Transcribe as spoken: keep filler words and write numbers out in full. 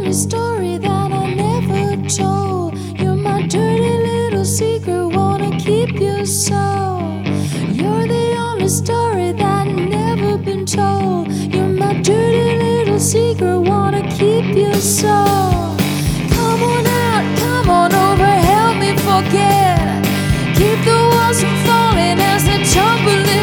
only story that I never told. You're my dirty little secret, wanna keep you so. You're the only story that never been told. You're my dirty little secret, wanna keep you so. Come on out, come on over, help me forget. Keep the walls from falling as they tumble